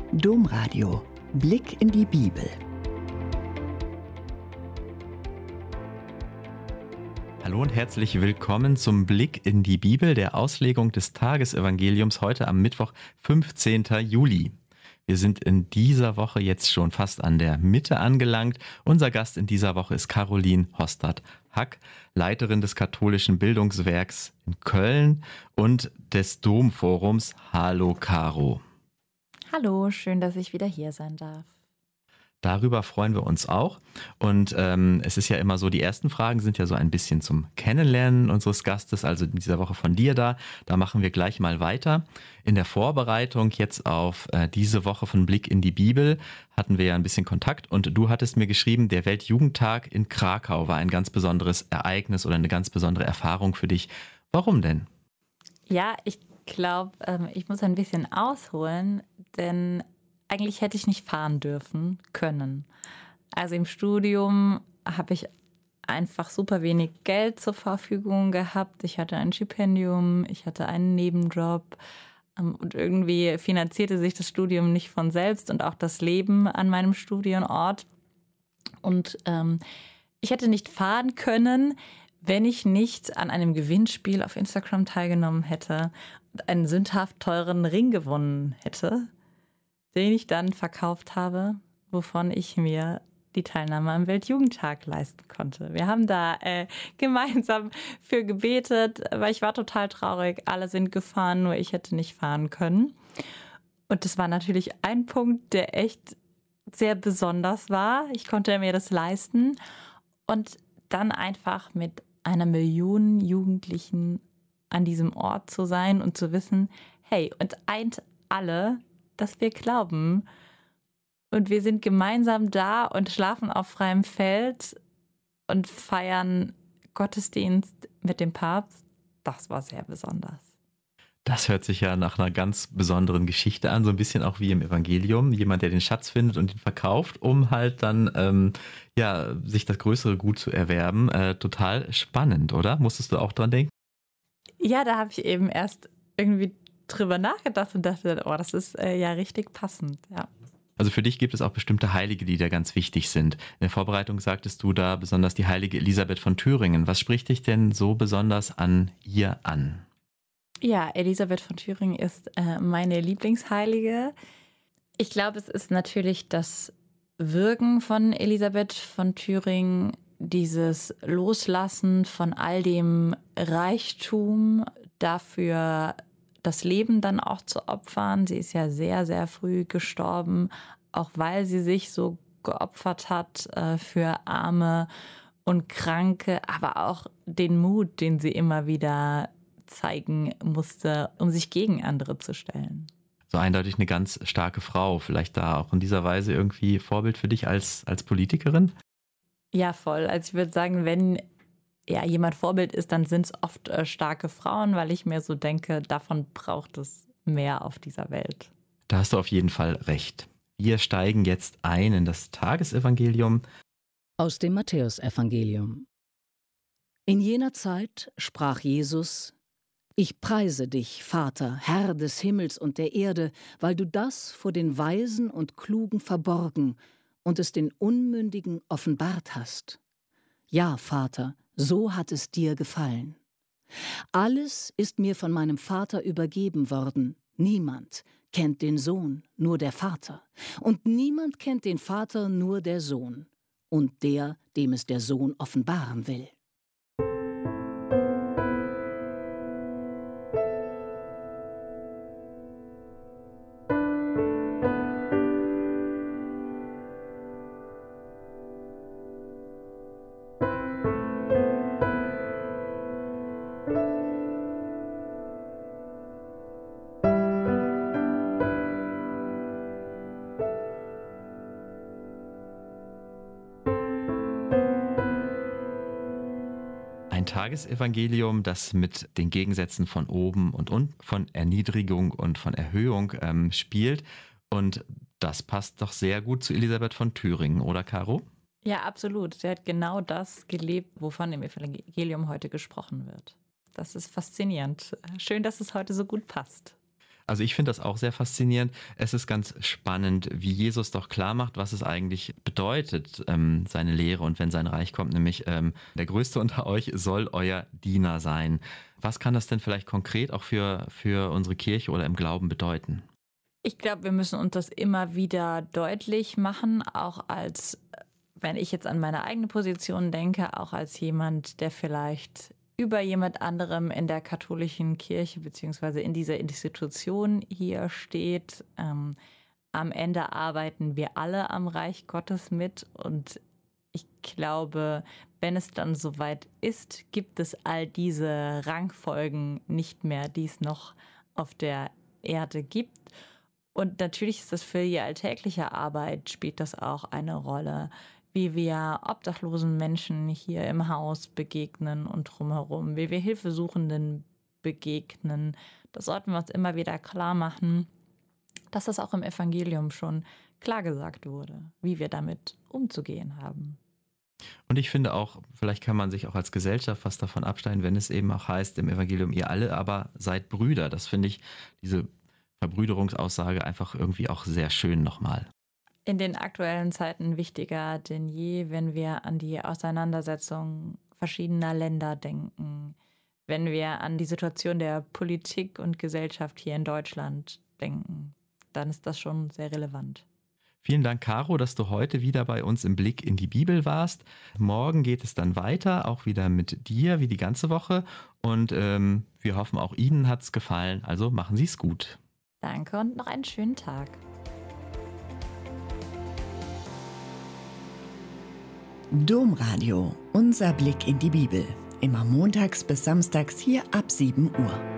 Domradio. Blick in die Bibel. Hallo und herzlich willkommen zum Blick in die Bibel, der Auslegung des Tagesevangeliums heute am Mittwoch, 15. Juli. Wir sind in dieser Woche jetzt schon fast an der Mitte angelangt. Unser Gast in dieser Woche ist Caroline Hostad-Hack, Leiterin des katholischen Bildungswerks in Köln und des Domforums. Hallo Caro. Hallo, schön, dass ich wieder hier sein darf. Darüber freuen wir uns auch. Und es ist ja immer so, die ersten Fragen sind ja so ein bisschen zum Kennenlernen unseres Gastes, also in dieser Woche von dir da. Da machen wir gleich mal weiter. In der Vorbereitung jetzt auf diese Woche von Blick in die Bibel hatten wir ja ein bisschen Kontakt und du hattest mir geschrieben, der Weltjugendtag in Krakau war ein ganz besonderes Ereignis oder eine ganz besondere Erfahrung für dich. Warum denn? Ja, ich glaube, ich muss ein bisschen ausholen, denn eigentlich hätte ich nicht fahren dürfen können. Also im Studium habe ich einfach super wenig Geld zur Verfügung gehabt. Ich hatte ein Stipendium, ich hatte einen Nebenjob und irgendwie finanzierte sich das Studium nicht von selbst und auch das Leben an meinem Studienort. Und ich hätte nicht fahren können, wenn ich nicht an einem Gewinnspiel auf Instagram teilgenommen hätte und einen sündhaft teuren Ring gewonnen hätte, den ich dann verkauft habe, wovon ich mir die Teilnahme am Weltjugendtag leisten konnte. Wir haben da gemeinsam für gebetet, weil ich war total traurig. Alle sind gefahren, nur ich hätte nicht fahren können. Und das war natürlich ein Punkt, der echt sehr besonders war. Ich konnte mir das leisten. Und dann einfach mit einer Million Jugendlichen an diesem Ort zu sein und zu wissen, hey, uns eint alle, dass wir glauben. Und wir sind gemeinsam da und schlafen auf freiem Feld und feiern Gottesdienst mit dem Papst. Das war sehr besonders. Das hört sich ja nach einer ganz besonderen Geschichte an, so ein bisschen auch wie im Evangelium. Jemand, der den Schatz findet und ihn verkauft, um halt dann sich das größere Gut zu erwerben. Total spannend, oder? Musstest du auch dran denken? Ja, da habe ich eben erst irgendwie drüber nachgedacht und dachte, oh, das ist ja richtig passend, ja. Also für dich gibt es auch bestimmte Heilige, die da ganz wichtig sind. In der Vorbereitung sagtest du da besonders die heilige Elisabeth von Thüringen. Was spricht dich denn so besonders an ihr an? Ja, Elisabeth von Thüringen ist meine Lieblingsheilige. Ich glaube, es ist natürlich das Wirken von Elisabeth von Thüringen, dieses Loslassen von all dem Reichtum, dafür das Leben dann auch zu opfern. Sie ist ja sehr, sehr früh gestorben, auch weil sie sich so geopfert hat für Arme und Kranke, aber auch den Mut, den sie immer wieder zeigen musste, um sich gegen andere zu stellen. So eindeutig eine ganz starke Frau. Vielleicht da auch in dieser Weise irgendwie Vorbild für dich als Politikerin? Ja, voll. Also ich würde sagen, wenn jemand Vorbild ist, dann sind es oft starke Frauen, weil ich mir so denke, davon braucht es mehr auf dieser Welt. Da hast du auf jeden Fall recht. Wir steigen jetzt ein in das Tagesevangelium. Aus dem Matthäusevangelium. In jener Zeit sprach Jesus: Ich preise dich, Vater, Herr des Himmels und der Erde, weil du das vor den Weisen und Klugen verborgen und es den Unmündigen offenbart hast. Ja, Vater, so hat es dir gefallen. Alles ist mir von meinem Vater übergeben worden. Niemand kennt den Sohn, nur der Vater. Und niemand kennt den Vater, nur der Sohn. Und der, dem es der Sohn offenbaren will. Ein Tagesevangelium, das mit den Gegensätzen von oben und unten, von Erniedrigung und von Erhöhung spielt. Und das passt doch sehr gut zu Elisabeth von Thüringen, oder Caro? Ja, absolut. Sie hat genau das gelebt, wovon im Evangelium heute gesprochen wird. Das ist faszinierend. Schön, dass es heute so gut passt. Also ich finde das auch sehr faszinierend. Es ist ganz spannend, wie Jesus doch klar macht, was es eigentlich bedeutet, seine Lehre. Und wenn sein Reich kommt, nämlich der Größte unter euch soll euer Diener sein. Was kann das denn vielleicht konkret auch für unsere Kirche oder im Glauben bedeuten? Ich glaube, wir müssen uns das immer wieder deutlich machen, auch als, wenn ich jetzt an meine eigene Position denke, auch als jemand, der vielleicht über jemand anderem in der katholischen Kirche beziehungsweise in dieser Institution hier steht. Am Ende arbeiten wir alle am Reich Gottes mit und ich glaube, wenn es dann soweit ist, gibt es all diese Rangfolgen nicht mehr, die es noch auf der Erde gibt. Und natürlich ist das für die alltägliche Arbeit, spielt das auch eine Rolle, wie wir obdachlosen Menschen hier im Haus begegnen und drumherum, wie wir Hilfesuchenden begegnen. Das sollten wir uns immer wieder klar machen, dass das auch im Evangelium schon klar gesagt wurde, wie wir damit umzugehen haben. Und ich finde auch, vielleicht kann man sich auch als Gesellschaft was davon abschneiden, wenn es eben auch heißt im Evangelium, ihr alle aber seid Brüder. Das finde ich, diese Verbrüderungsaussage einfach irgendwie auch sehr schön nochmal. In den aktuellen Zeiten wichtiger denn je, wenn wir an die Auseinandersetzung verschiedener Länder denken, wenn wir an die Situation der Politik und Gesellschaft hier in Deutschland denken, dann ist das schon sehr relevant. Vielen Dank, Caro, dass du heute wieder bei uns im Blick in die Bibel warst. Morgen geht es dann weiter, auch wieder mit dir, wie die ganze Woche. Und wir hoffen, auch Ihnen hat es gefallen. Also machen Sie es gut. Danke und noch einen schönen Tag. Domradio, unser Blick in die Bibel. Immer montags bis samstags hier ab 7 Uhr.